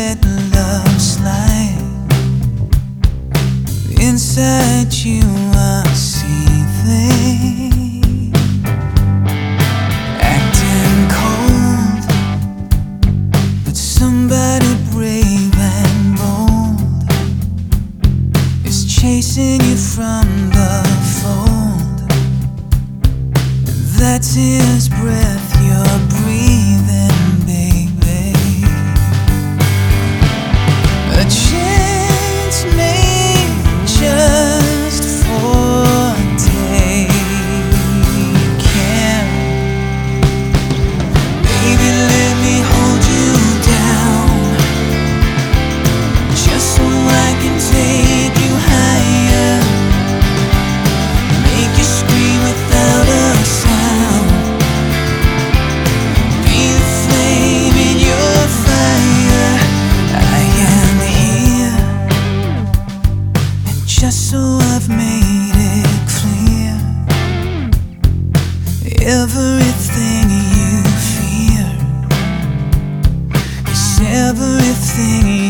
let love slide. Inside you I see things acting cold, but somebody brave and bold is chasing you from the fold. That's his breath you're breathing, baby. A chance made just for taking. Baby, let me hold you down, just so I can take you higher, make you scream without a sound, be the flame in your fire. I am here, and just so I've made it clear, everything you fear is everything